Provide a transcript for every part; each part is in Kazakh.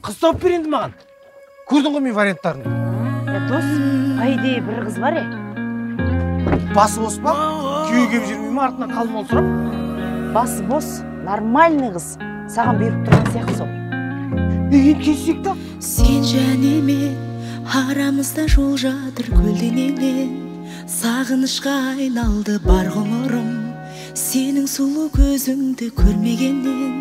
қыз тауып бер енді маған. Көрдің ғой мен варианттарын. Дос, айдей бір қыз бар Басы бос па? Күйеуге келіп жүрмей ме артынан қалың ол сұрап? Басы бос, нормальный қыз. Саған беріп тұрған сияқты сол. Енді келсек та? Сен және мен арамызда жол жатыр көлденеңнен. Сағынышқа айналды бар ғұмырым, сенің сұлу көзіңді көрмегеннен.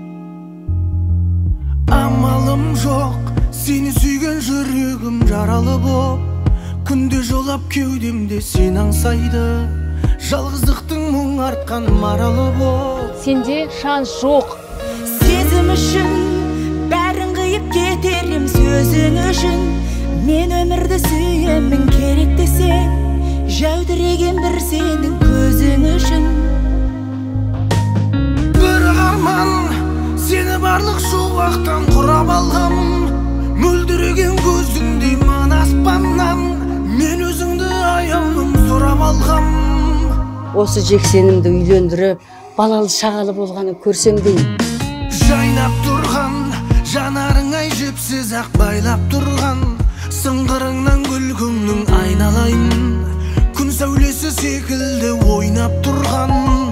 Амалым жоқ, сені сүйген жүрегім жаралы боп, күнде жолап кеудемде сен аңсайды, жалғыздықтың мұң артқан маралы боп. Сенде шанс жоқ. Сезім үшін бәрін қиып кетерім сөзің үшін. Мен өмірді сүйемін керек десең, жәудіреген бір сенің көзің үшін. Бір арман сені барлық шуақтан құрап алғам, мөлдіреген көзіңдей мына аспаннан мен өзіңді аяулым сұрап алғам. Осы жексенімді үйлендіріп, балалы шағалы болғаны көрсең дейін. Жайнап тұрған жанарың ай жіпсіз ақ байлап тұрған, сыңғырыңнан күлкіңнің айналайын, күн сәулесі секілді ойнап тұрған.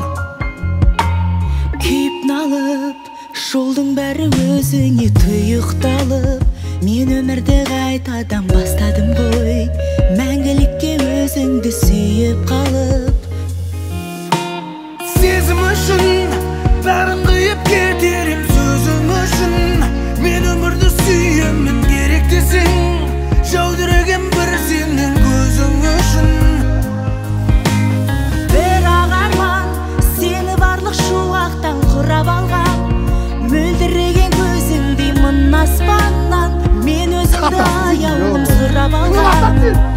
Күйіп налып, жолдың бәрі өзіңе тұйықталып, мен өмірді қайтадан бастадым ғой, мәңгілікке өзіңді сүйіп қалып. Сезім үшін бәрін қиып кетерім сөзің үшін, мен өмірді сүйемін керек десең, жәудіреген бір сенің көзің үшін. Бір арман сені барлық шуақтан құрап алған, мөлдіреген көзіңдей мына аспаннан мен өзіңді аяулым сұрап алғам.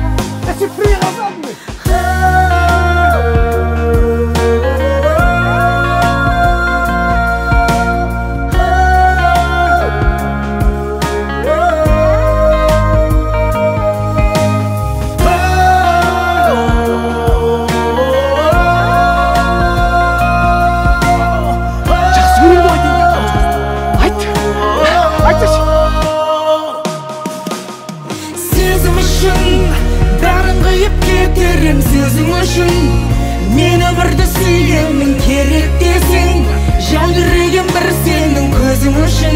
Сөзің үшін мен өмірді сүйемін керек десең, жәудіреген бір сенің көзің үшін.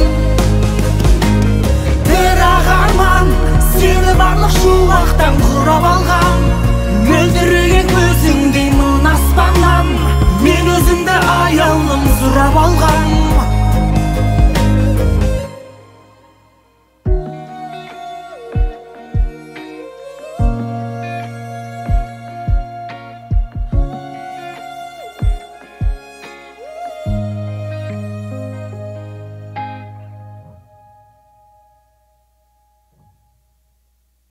Бірақ арман сені барлық шуақтан құрап алғам, мөлдіреген көзіңдей мына аспаннан мен өзіңді аяулым сұрап алғам.